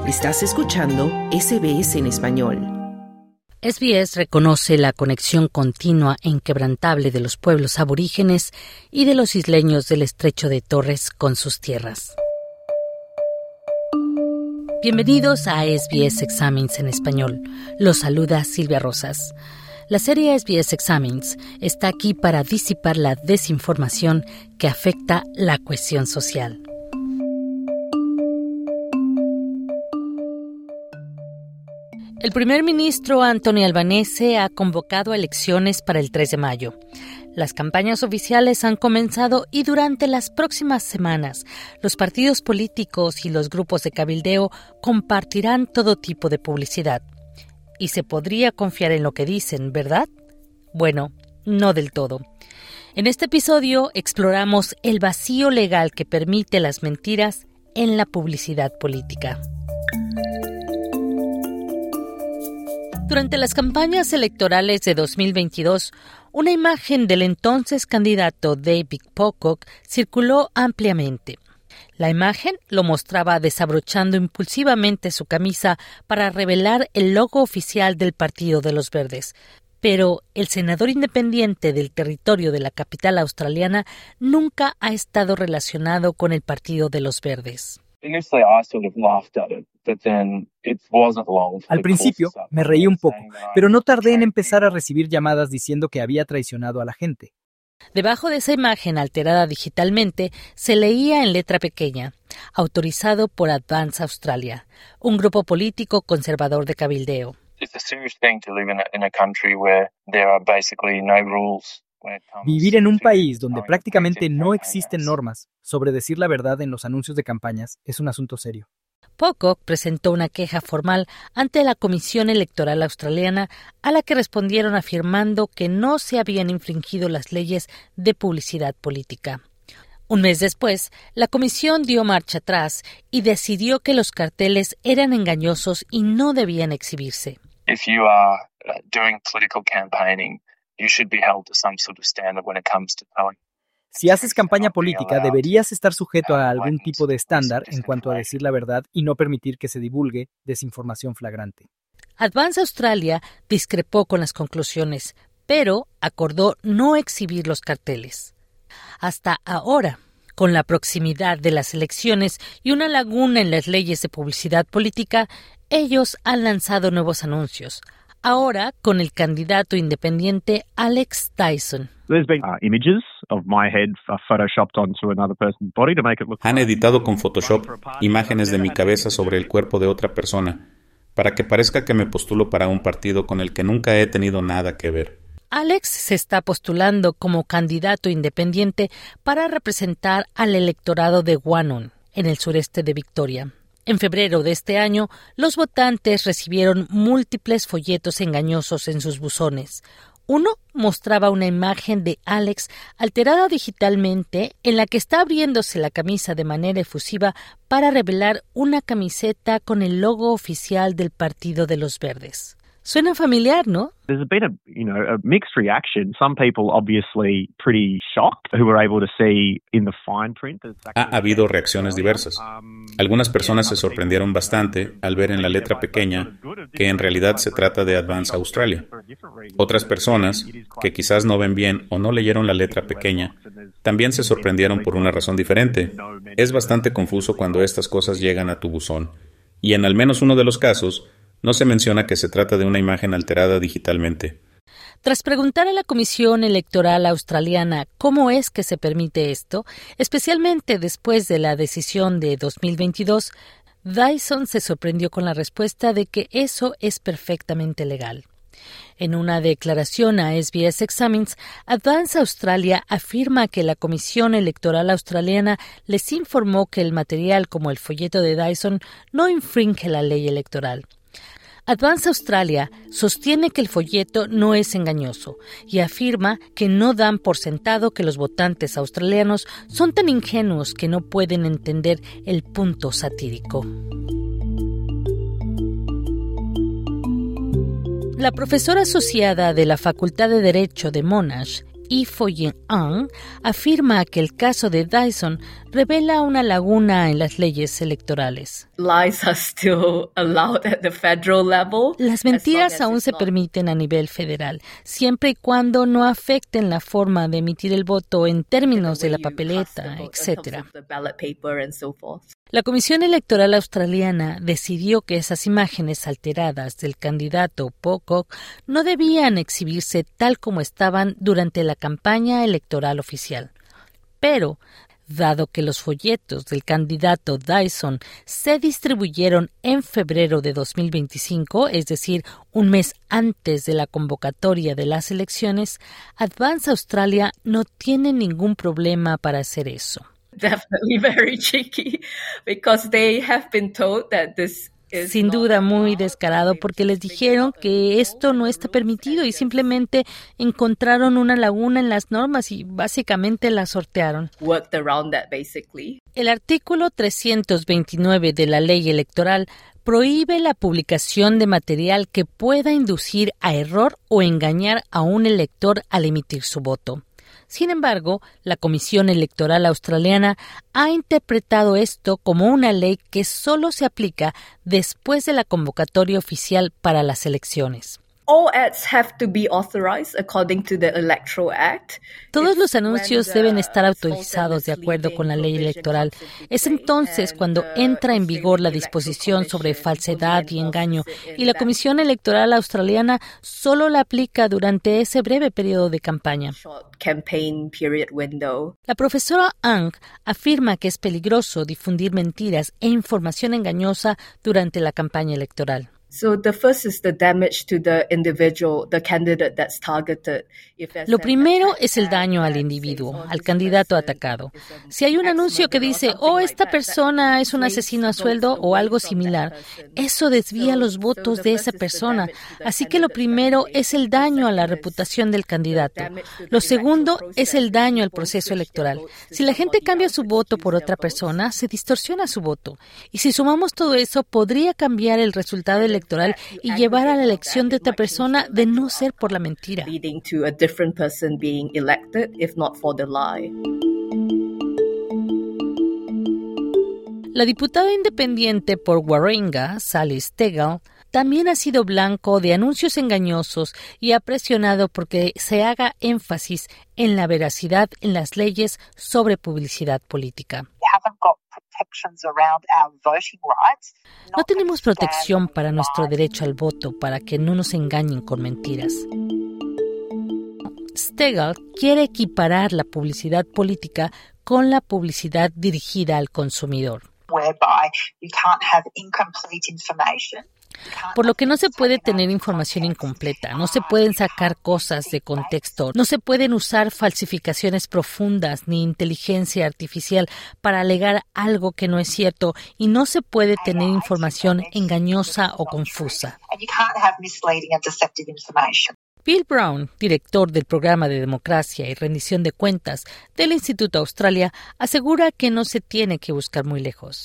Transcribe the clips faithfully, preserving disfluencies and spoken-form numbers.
Estás escuchando S B S en español. S B S reconoce la conexión continua e inquebrantable de los pueblos aborígenes y de los isleños del Estrecho de Torres con sus tierras. Bienvenidos a S B S Examines en español. Los saluda Silvia Rosas. La serie S B S Examines está aquí para disipar la desinformación que afecta la cohesión social. El primer ministro Anthony Albanese ha convocado elecciones para el tres de mayo. Las campañas oficiales han comenzado y durante las próximas semanas los partidos políticos y los grupos de cabildeo compartirán todo tipo de publicidad. Y se podría confiar en lo que dicen, ¿verdad? Bueno, no del todo. En este episodio exploramos el vacío legal que permite las mentiras en la publicidad política. Durante las campañas electorales de dos mil veintidós, una imagen del entonces candidato David Pocock circuló ampliamente. La imagen lo mostraba desabrochando impulsivamente su camisa para revelar el logo oficial del Partido de los Verdes. Pero el senador independiente del territorio de la capital australiana nunca ha estado relacionado con el Partido de los Verdes. Al principio me reí un poco, pero no tardé en empezar a recibir llamadas diciendo que había traicionado a la gente. Debajo de esa imagen alterada digitalmente se leía en letra pequeña, autorizado por Advance Australia, un grupo político conservador de cabildeo. Vivir en un país donde prácticamente no existen normas sobre decir la verdad en los anuncios de campañas es un asunto serio. Pocock presentó una queja formal ante la Comisión Electoral Australiana, a la que respondieron afirmando que no se habían infringido las leyes de publicidad política. Un mes después, la comisión dio marcha atrás y decidió que los carteles eran engañosos y no debían exhibirse. If you are doing political campaigning, you should be held to some sort of standard when it comes to telling. Si haces campaña política, deberías estar sujeto a algún tipo de estándar en cuanto a decir la verdad y no permitir que se divulgue desinformación flagrante. Advance Australia discrepó con las conclusiones, pero acordó no exhibir los carteles. Hasta ahora, con la proximidad de las elecciones y una laguna en las leyes de publicidad política, ellos han lanzado nuevos anuncios. Ahora con el candidato independiente Alex Dyson. Han editado con Photoshop imágenes de mi cabeza sobre el cuerpo de otra persona para que parezca que me postulo para un partido con el que nunca he tenido nada que ver. Alex se está postulando como candidato independiente para representar al electorado de Wannon, en el sureste de Victoria. En febrero de este año, los votantes recibieron múltiples folletos engañosos en sus buzones. Uno mostraba una imagen de Alex alterada digitalmente en la que está abriéndose la camisa de manera efusiva para revelar una camiseta con el logo oficial del Partido de los Verdes. Suena familiar, ¿no? There's been a, you know, a mixed reaction. Some people obviously pretty shocked who were able to see in the fine print. Ha habido reacciones diversas. Algunas personas se sorprendieron bastante al ver en la letra pequeña que en realidad se trata de Advance Australia. Otras personas, que quizás no ven bien o no leyeron la letra pequeña, también se sorprendieron por una razón diferente. Es bastante confuso cuando estas cosas llegan a tu buzón. Y en al menos uno de los casos, no se menciona que se trata de una imagen alterada digitalmente. Tras preguntar a la Comisión Electoral Australiana cómo es que se permite esto, especialmente después de la decisión de dos mil veintidós, Dyson se sorprendió con la respuesta de que eso es perfectamente legal. En una declaración a S B S Examines, Advance Australia afirma que la Comisión Electoral Australiana les informó que el material como el folleto de Dyson no infringe la ley electoral. Advance Australia sostiene que el folleto no es engañoso y afirma que no dan por sentado que los votantes australianos son tan ingenuos que no pueden entender el punto satírico. La profesora asociada de la Facultad de Derecho de Monash, Yi-Fo-Yin Ahn, afirma que el caso de Dyson revela una laguna en las leyes electorales. Lies are still allowed at the federal level. Las mentiras aún se permiten a nivel federal, siempre y cuando no afecten la forma de emitir el voto en términos de la papeleta, etcétera. La Comisión Electoral Australiana decidió que esas imágenes alteradas del candidato Pocock no debían exhibirse tal como estaban durante la campaña electoral oficial. Pero, dado que los folletos del candidato Dyson se distribuyeron en febrero de dos mil veinticinco, es decir, un mes antes de la convocatoria de las elecciones, Advance Australia no tiene ningún problema para hacer eso. Definitely very cheeky because they have been told that this is Sin duda muy descarado porque les dijeron que esto no está permitido y simplemente encontraron una laguna en las normas y básicamente la sortearon. worked around that basically. El artículo trescientos veintinueve de la ley electoral prohíbe la publicación de material que pueda inducir a error o engañar a un elector al emitir su voto. Sin embargo, la Comisión Electoral Australiana ha interpretado esto como una ley que solo se aplica después de la convocatoria oficial para las elecciones. All ads have to be authorized according to the Electoral Act. Todos los anuncios deben estar autorizados de acuerdo con la ley electoral. Es entonces cuando entra en vigor la disposición sobre falsedad y engaño, y la Comisión Electoral Australiana solo la aplica durante ese breve periodo de campaña. Campaign period window. La profesora Ang afirma que es peligroso difundir mentiras e información engañosa durante la campaña electoral. So the first is the damage to the individual, the candidate that's targeted. Lo primero es el daño al individuo, al candidato atacado. Si hay un anuncio que dice, oh, esta persona es un asesino a sueldo o algo similar, eso desvía los votos de esa persona. Así que lo primero es el daño a la reputación del candidato. Lo segundo es el daño al proceso electoral. Si la gente cambia su voto por otra persona, se distorsiona su voto. Y si sumamos todo eso, podría cambiar el resultado electoral electoral y llevar a la elección de otra persona de no ser por la mentira. Leading to a different person being elected if not for the lie. La diputada independiente por Warringah, Sally Stegall, también ha sido blanco de anuncios engañosos y ha presionado porque se haga énfasis en la veracidad en las leyes sobre publicidad política. No tenemos protección para nuestro derecho al voto para que no nos engañen con mentiras. Stegall quiere equiparar la publicidad política con la publicidad dirigida al consumidor. Por lo que no se puede tener información incompleta, no se pueden sacar cosas de contexto, no se pueden usar falsificaciones profundas ni inteligencia artificial para alegar algo que no es cierto y no se puede tener información engañosa o confusa. Bill Brown, director del Programa de Democracia y Rendición de Cuentas del Instituto Australia, asegura que no se tiene que buscar muy lejos.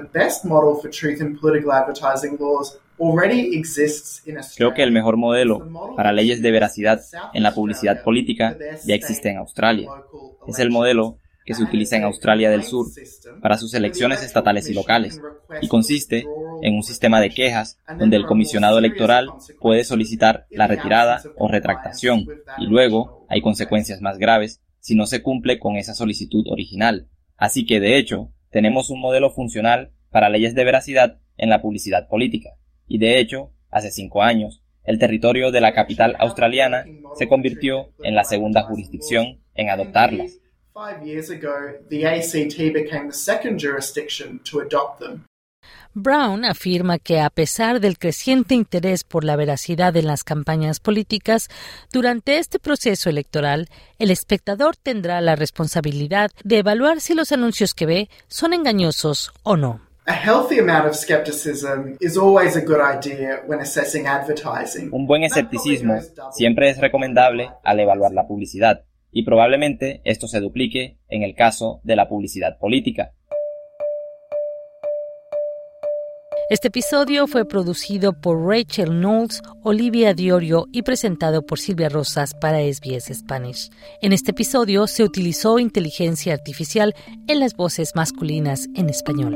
Creo que el mejor modelo para leyes de veracidad en la publicidad política ya existe en Australia. Es el modelo que se utiliza en Australia del Sur para sus elecciones estatales y locales, y consiste en un sistema de quejas donde el comisionado electoral puede solicitar la retirada o retractación, y luego hay consecuencias más graves si no se cumple con esa solicitud original. Así que, de hecho, tenemos un modelo funcional para leyes de veracidad en la publicidad política, y de hecho, hace cinco años, el territorio de la capital australiana se convirtió en la segunda jurisdicción en adoptarlas. Five years ago, the A C T became the second jurisdiction to adopt them. Brown afirma que a pesar del creciente interés por la veracidad en las campañas políticas, durante este proceso electoral, el espectador tendrá la responsabilidad de evaluar si los anuncios que ve son engañosos o no. A healthy amount of skepticism is always a good idea when assessing advertising. Un buen escepticismo siempre es recomendable al evaluar la publicidad. Y probablemente esto se duplique en el caso de la publicidad política. Este episodio fue producido por Rachel Knowles, Olivia Diorio y presentado por Silvia Rosas para S B S Spanish. En este episodio se utilizó inteligencia artificial en las voces masculinas en español.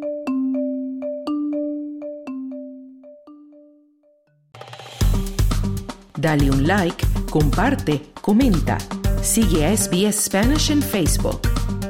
Dale un like, comparte, comenta. Sigue a S B S Spanish en Facebook.